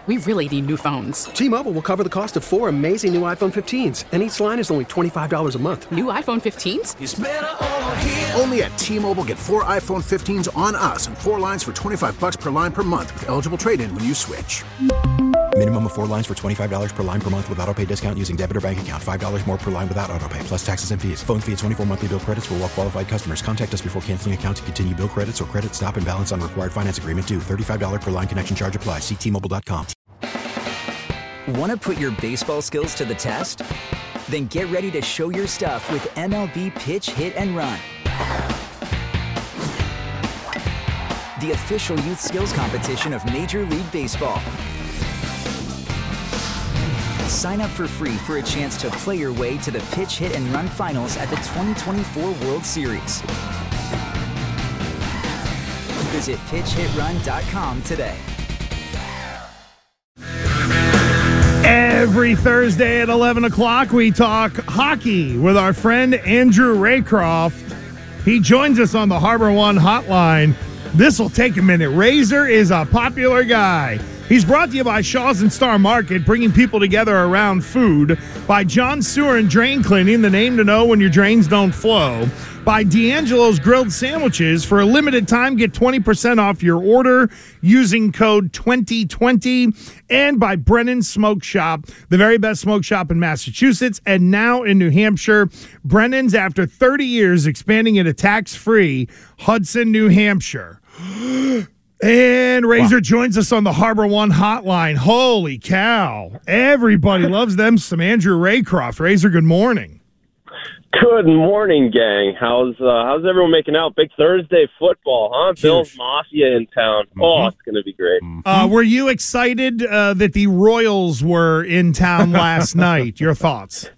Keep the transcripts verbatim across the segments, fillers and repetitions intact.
We really need new phones. T-Mobile will cover the cost of four amazing new iPhone fifteens, and each line is only twenty-five dollars a month. New iPhone fifteens? It's better over here. Only at T-Mobile, get four iPhone fifteens on us and four lines for twenty-five dollars per line per month with eligible trade-in when you switch. Minimum of four lines for twenty-five dollars per line per month with autopay discount using debit or bank account. five dollars more per line without autopay, plus taxes and fees. Phone fee at twenty-four monthly bill credits for well-qualified customers. Contact us before canceling account to continue bill credits or credit stop and balance on required finance agreement due. thirty-five dollars per line connection charge applies. See T Mobile dot com. Want to put your baseball skills to the test? Then get ready to show your stuff with M L B Pitch, Hit, and Run. The official youth skills competition of Major League Baseball. Sign up for free for a chance to play your way to the Pitch, Hit, and Run finals at the twenty twenty-four World Series. Visit pitch hit run dot com today. Every Thursday at eleven o'clock, we talk hockey with our friend Andrew Raycroft. He joins us on the Harbor One hotline. This will take a minute. Razor is a popular guy. He's brought to you by Shaw's and Star Market, bringing people together around food. By John Sewer and Drain Cleaning, the name to know when your drains don't flow. By D'Angelo's Grilled Sandwiches. For a limited time, get twenty percent off your order using code twenty twenty. And by Brennan's Smoke Shop, the very best smoke shop in Massachusetts and now in New Hampshire. Brennan's, after thirty years, expanding into tax-free Hudson, New Hampshire. And Razor wow. joins us on the Harbor One hotline. Holy cow. Everybody loves them some Andrew Raycroft. Razor, good morning. Good morning, gang. How's uh, how's everyone making out? Big Thursday football, huh? Huge. Bills Mafia in town. Mm-hmm. Oh, it's going to be great. Uh, were you excited uh, that the Royals were in town last night? Your thoughts?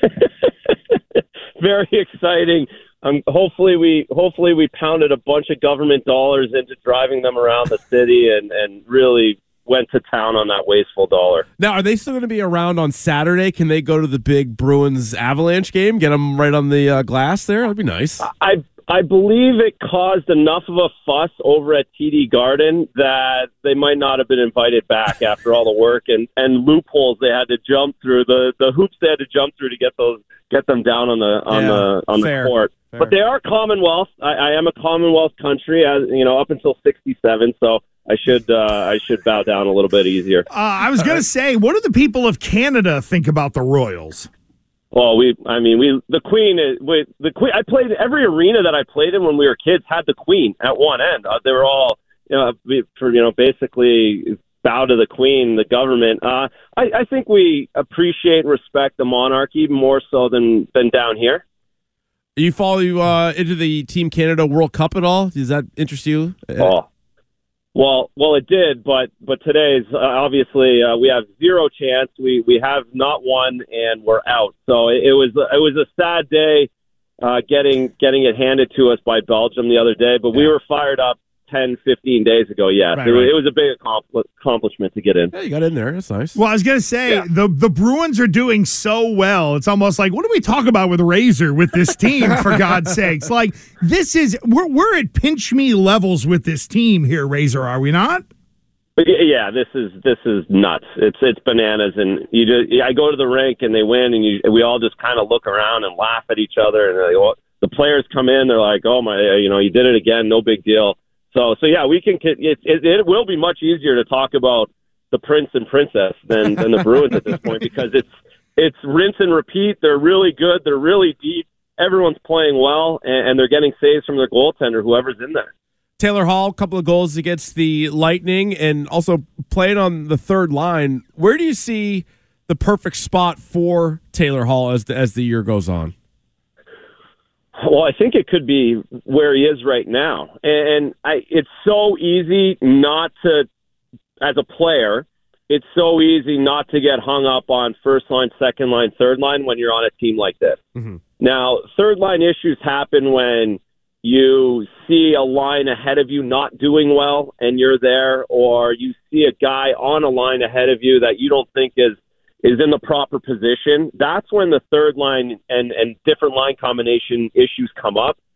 Very exciting. Um, hopefully we hopefully we pounded a bunch of government dollars into driving them around the city and, and really went to town on that wasteful dollar. Now, are they still going to be around on Saturday? Can they go to the big Bruins Avalanche game? Get them right on the uh, glass there? That'd be nice. I I believe it caused enough of a fuss over at T D Garden that they might not have been invited back after all the work and, and loopholes they had to jump through, the, the hoops they had to jump through to get those get them down on the on yeah, the on fair, the court. Fair. But they are Commonwealth. I, I am a Commonwealth country, as you know, up until sixty-seven. So I should uh, I should bow down a little bit easier. Uh, I was going to say, what do the people of Canada think about the Royals? Well, we, I mean, we the Queen is we, the Queen. I played every arena that I played in when we were kids had the Queen at one end. Uh, they were all, you know, for you know, basically bow to the Queen, the government. Uh, I, I think we appreciate and respect the monarchy more so than than down here. You follow uh, into the Team Canada World Cup at all? Does that interest you? Oh, well, well, it did, but but today's uh, obviously uh, we have zero chance. We we have not won, and we're out. So it, it was it was a sad day uh, getting getting it handed to us by Belgium the other day. But yeah. we were fired up ten, fifteen days ago, yes. Right, it, right. it was a big accompli- accomplishment to get in. Yeah, you got in there. That's nice. Well, I was going to say, yeah. the, the Bruins are doing so well. It's almost like, what do we talk about with Razor with this team, for God's sakes? Like, this is, we're, we're at pinch me levels with this team here, Razor, are we not? Yeah, this is this is nuts. It's it's bananas, and you just I go to the rink and they win, and you, we all just kind of look around and laugh at each other, and like, well, the players come in, they're like, "Oh my, you know, you did it again, no big deal." So, so yeah, we can. It, it, it will be much easier to talk about the prince and princess than, than the Bruins at this point because it's it's rinse and repeat. They're really good. They're really deep. Everyone's playing well, and, and they're getting saves from their goaltender, whoever's in there. Taylor Hall, a couple of goals against the Lightning, and also playing on the third line. Where do you see the perfect spot for Taylor Hall as the, as the year goes on? Well, I think it could be where he is right now. And I, it's so easy not to, as a player, it's so easy not to get hung up on first line, second line, third line when you're on a team like this. Mm-hmm. Now, third line issues happen when you see a line ahead of you not doing well and you're there, or you see a guy on a line ahead of you that you don't think is is in the proper position. That's when the third line and, and different line combination issues come up.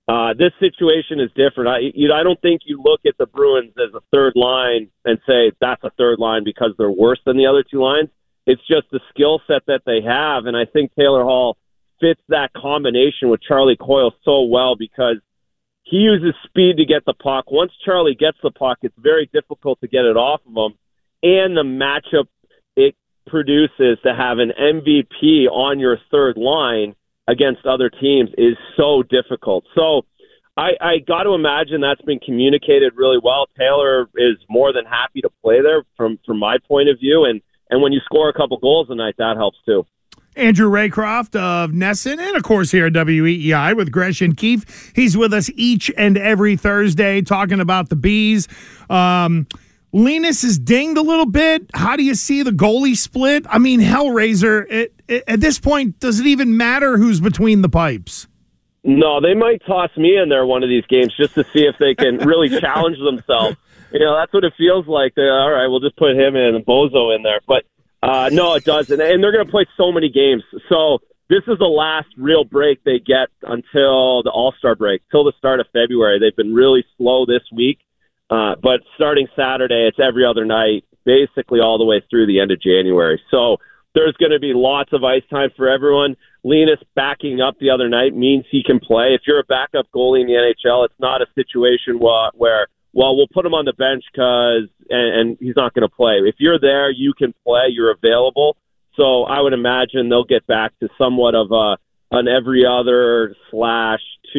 Uh, this situation is different. I, you know, I don't think you look at the Bruins as a third line and say that's a third line because they're worse than the other two lines. It's just the skill set that they have, and I think Taylor Hall fits that combination with Charlie Coyle so well because he uses speed to get the puck. Once Charlie gets the puck, it's very difficult to get it off of him, and the matchup it produces to have an M V P on your third line against other teams is so difficult. So I, I got to imagine that's been communicated really well. Taylor is more than happy to play there from, from my point of view, and And when you score a couple goals a night, that helps too. Andrew Raycroft of Nesson, and of course here at W E E I with Gresh and Keefe. He's with us each and every Thursday talking about the Bees. Um, Linus is dinged a little bit. How do you see the goalie split? I mean, Hellraiser, it, it, at this point, does it even matter who's between the pipes? No, they might toss me in there one of these games just to see if they can really challenge themselves. You know, that's what it feels like. They're, all right, we'll just put him in and Bozo in there. But, uh, no, it doesn't. And they're going to play so many games. So this is the last real break they get until the All-Star break, till the start of February. They've been really slow this week. Uh, but starting Saturday, it's every other night, basically all the way through the end of January. So there's going to be lots of ice time for everyone. Linus backing up the other night means he can play. If you're a backup goalie in the N H L, it's not a situation where, where well, we'll put him on the bench because and, and he's not going to play. If you're there, you can play. You're available. So I would imagine they'll get back to somewhat of a an every other slash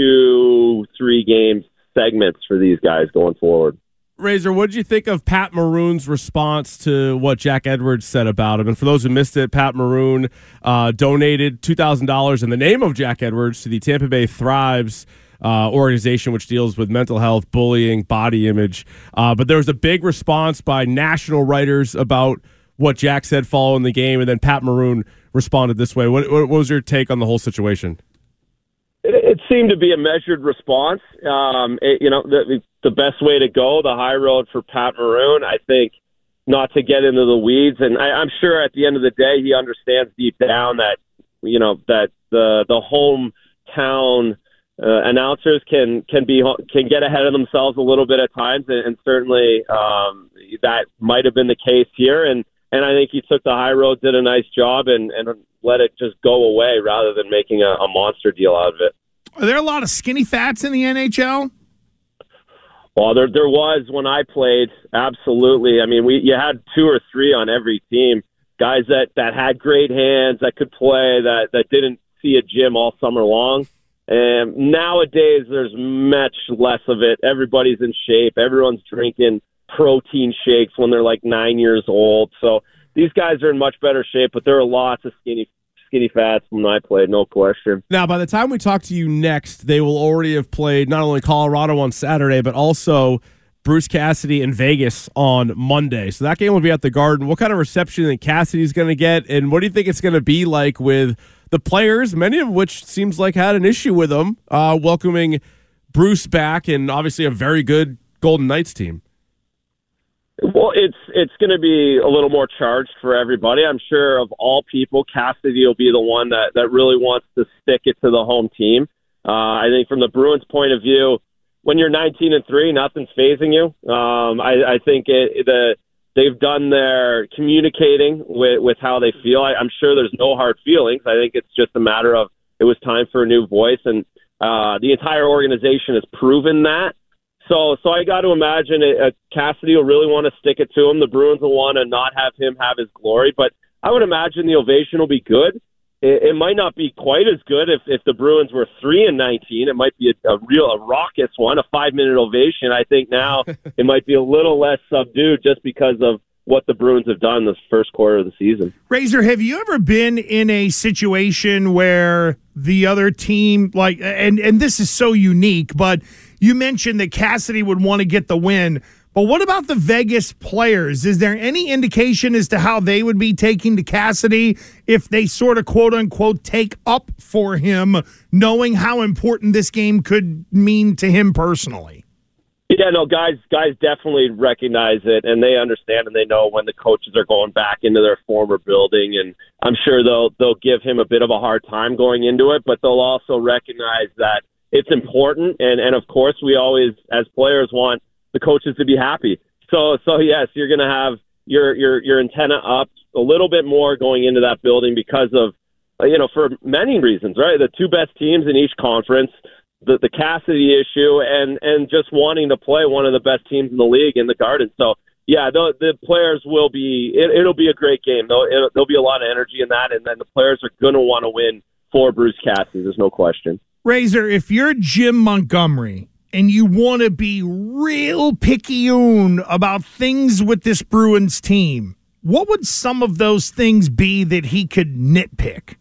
two, three game segments for these guys going forward. Razor, what did you think of Pat Maroon's response to what Jack Edwards said about him? And for those who missed it, Pat Maroon uh, donated two thousand dollars in the name of Jack Edwards to the Tampa Bay Thrives uh, organization, which deals with mental health, bullying, body image. Uh, but there was a big response by national writers about what Jack said following the game, and then Pat Maroon responded this way. What, what was your take on the whole situation? It seemed to be a measured response. Um, it, you know, the, the best way to go, the high road for Pat Maroon, I think, not to get into the weeds. And I, I'm sure at the end of the day, he understands deep down that, you know, that the the hometown uh, announcers can can be can get ahead of themselves a little bit at times, and, and certainly um, that might have been the case here. And and I think he took the high road, did a nice job, and and. let it just go away rather than making a, a monster deal out of it. Are there a lot of skinny fats in the N H L? Well, there there was when I played, absolutely. I mean, we you had two or three on every team, guys that, that had great hands, that could play, that, that didn't see a gym all summer long. And nowadays, there's much less of it. Everybody's in shape. Everyone's drinking protein shakes when they're like nine years old. So these guys are in much better shape, but there are lots of skinny skinny fats when I played, no question. Now, by the time we talk to you next, they will already have played not only Colorado on Saturday, but also Bruce Cassidy in Vegas on Monday. So that game will be at the Garden. What kind of reception do you think Cassidy's going to get, and what do you think it's going to be like with the players, many of which seems like had an issue with them, uh, welcoming Bruce back and obviously a very good Golden Knights team? Well, it's it's going to be a little more charged for everybody. I'm sure of all people, Cassidy will be the one that, that really wants to stick it to the home team. Uh, I think from the Bruins' point of view, when you're nineteen and three, nothing's phasing you. Um, I, I think it, the they've done their communicating with, with how they feel. I, I'm sure there's no hard feelings. I think it's just a matter of it was time for a new voice, and uh, the entire organization has proven that. So, so I got to imagine it, uh, Cassidy will really want to stick it to him. The Bruins will want to not have him have his glory, but I would imagine the ovation will be good. It, it might not be quite as good if, if the Bruins were three and nineteen. It might be a, a real a raucous one, a five minute ovation. I think now it might be a little less subdued just because of what the Bruins have done this first quarter of the season. Razor, have you ever been in a situation where the other team, like, and, and this is so unique, but you mentioned that Cassidy would want to get the win, but what about the Vegas players? Is there any indication as to how they would be taking to Cassidy if they sort of quote-unquote take up for him, knowing how important this game could mean to him personally? Yeah, no, guys guys definitely recognize it, and they understand, and they know when the coaches are going back into their former building, and I'm sure they'll they'll give him a bit of a hard time going into it, but they'll also recognize that it's important. And, and of course, we always, as players, want the coaches to be happy. So, so yes, you're going to have your, your, your antenna up a little bit more going into that building because of, you know, for many reasons, right? The two best teams in each conference, the, the Cassidy issue, and, and just wanting to play one of the best teams in the league in the Garden. So, yeah, the, the players will be, it, it'll be a great game. There'll, it'll, there'll be a lot of energy in that, and then the players are going to want to win for Bruce Cassidy. There's no question. Razor, if you're Jim Montgomery and you want to be real picayune about things with this Bruins team, what would some of those things be that he could nitpick?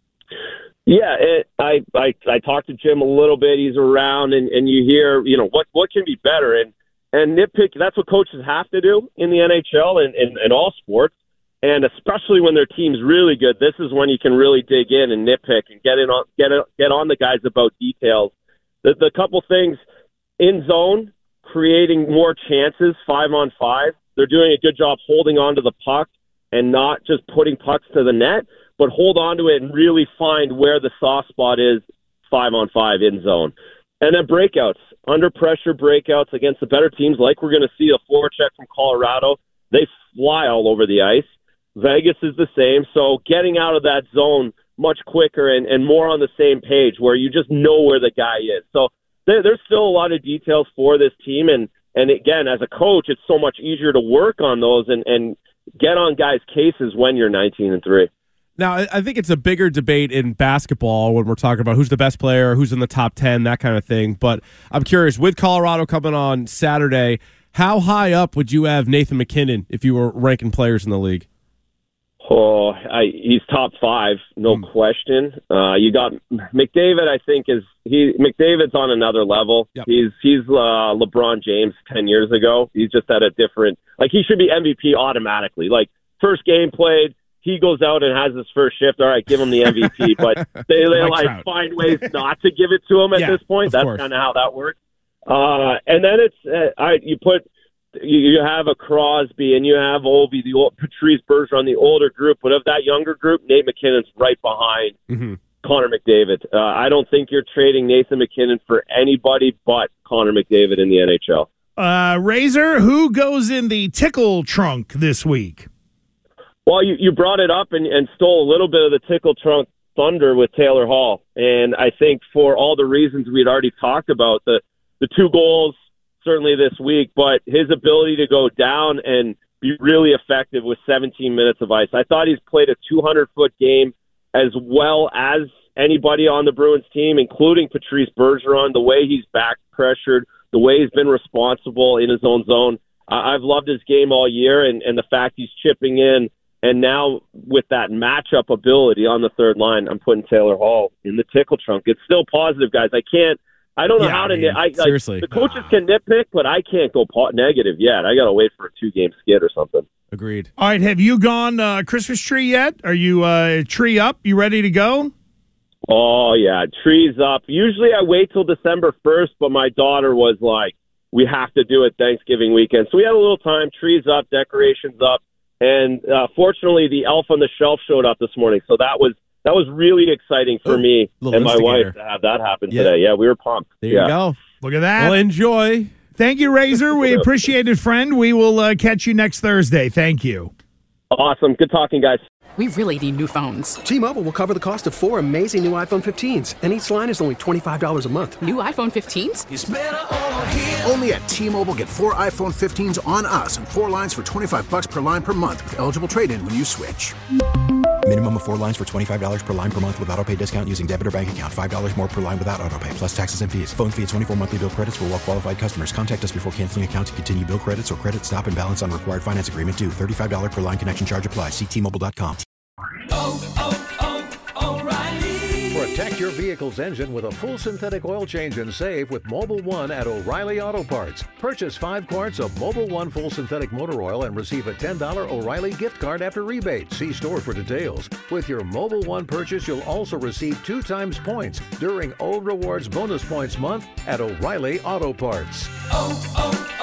Yeah, it, I, I I talked to Jim a little bit. He's around, and, and you hear, you know, what, what can be better. And and nitpick, that's what coaches have to do in the N H L and in, in all sports. And especially when their team's really good, this is when you can really dig in and nitpick and get in on get it, get on the guys about details. The, the couple things in zone, creating more chances, five on five. They're doing a good job holding on to the puck and not just putting pucks to the net, but hold on to it and really find where the soft spot is five on five in zone. And then breakouts, under pressure breakouts against the better teams, like we're going to see a forecheck from Colorado. They fly all over the ice. Vegas is the same. So getting out of that zone much quicker and, and more on the same page where you just know where the guy is. So there, there's still a lot of details for this team. And, and again, as a coach, it's so much easier to work on those and, and get on guys' cases when you're nineteen and three. Now, I think it's a bigger debate in basketball when we're talking about who's the best player, who's in the top ten, that kind of thing. But I'm curious, with Colorado coming on Saturday, how high up would you have Nathan MacKinnon if you were ranking players in the league? Oh, I, he's top five, no mm. question. Uh, you got McDavid. I think is he McDavid's on another level. Yep. He's he's uh, LeBron James ten years ago. He's just at a different. Like he should be M V P automatically. Like first game played, he goes out and has his first shift. All right, give him the M V P. But they, they like Trout. find ways not to give it to him at yeah, this point. That's kind of how that works. Uh, and then it's uh, I you put. You have a Crosby and you have Ovi, the old, Patrice Bergeron, the older group. But of that younger group, Nate McKinnon's right behind mm-hmm. Connor McDavid. Uh, I don't think you're trading Nathan MacKinnon for anybody but Connor McDavid in the N H L. Uh, Razor, who goes in the tickle trunk this week? Well, you, you brought it up and, and stole a little bit of the tickle trunk thunder with Taylor Hall. And I think for all the reasons we'd already talked about, the, the two goals, certainly this week, but his ability to go down and be really effective with seventeen minutes of ice. I thought he's played a two hundred foot game as well as anybody on the Bruins team, including Patrice Bergeron, the way he's back pressured, the way he's been responsible in his own zone. I- I've loved his game all year, and, and the fact he's chipping in, and now with that matchup ability on the third line, I'm putting Taylor Hall in the tickle trunk. It's still positive, guys. I can't I don't know yeah, how to. I mean, I, like, seriously, the coaches can nitpick, but I can't go po- negative yet. I got to wait for a two-game skid or something. Agreed. All right, have you gone uh, Christmas tree yet? Are you uh, tree up? You ready to go? Oh yeah, trees up. Usually I wait till December first, but my daughter was like, "We have to do it Thanksgiving weekend." So we had a little time. Trees up, decorations up, and uh, fortunately, the elf on the shelf showed up this morning. So that was. That was really exciting for Ooh, me and my wife to have that happen yeah. today. Yeah, we were pumped. There yeah. you go. Look at that. Well, enjoy. Thank you, Razor. We appreciate it, friend. We will uh, catch you next Thursday. Thank you. Awesome. Good talking, guys. We really need new phones. T-Mobile will cover the cost of four amazing new iPhone fifteens, and each line is only twenty-five dollars a month. New iPhone fifteens? It's better over here. Only at T-Mobile, get four iPhone fifteens on us and four lines for twenty-five bucks per line per month with eligible trade-in when you switch. Minimum of four lines for twenty-five dollars per line per month with autopay discount using debit or bank account. five dollars more per line without autopay, plus taxes and fees. Phone fee at twenty-four monthly bill credits for well-qualified customers. Contact us before canceling account to continue bill credits or credit stop and balance on required finance agreement due. thirty-five dollars per line connection charge applies. See T Mobile dot com. Oh, oh, oh, O'Reilly. Protect your vehicle's engine with a full synthetic oil change and save with Mobil One at O'Reilly Auto Parts. Purchase five quarts of Mobil One full synthetic motor oil and receive a ten dollars O'Reilly gift card after rebate. See store for details. With your Mobil One purchase, you'll also receive two times points during O Rewards Bonus Points Month at O'Reilly Auto Parts. Oh,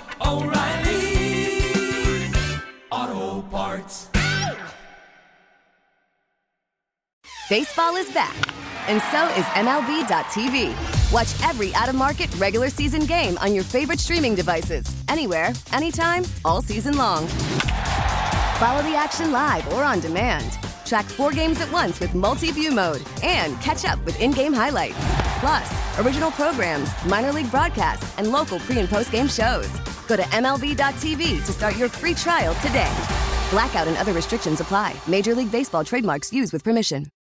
oh, oh, O'Reilly Auto Parts. Baseball is back, and so is M L B dot T V. Watch every out-of-market regular season game on your favorite streaming devices, anywhere, anytime, all season long. Follow the action live or on demand. Track four games at once with multi-view mode and catch up with in-game highlights. Plus, original programs, minor league broadcasts, and local pre- and post-game shows. Go to M L B dot T V to start your free trial today. Blackout and other restrictions apply. Major League Baseball trademarks used with permission.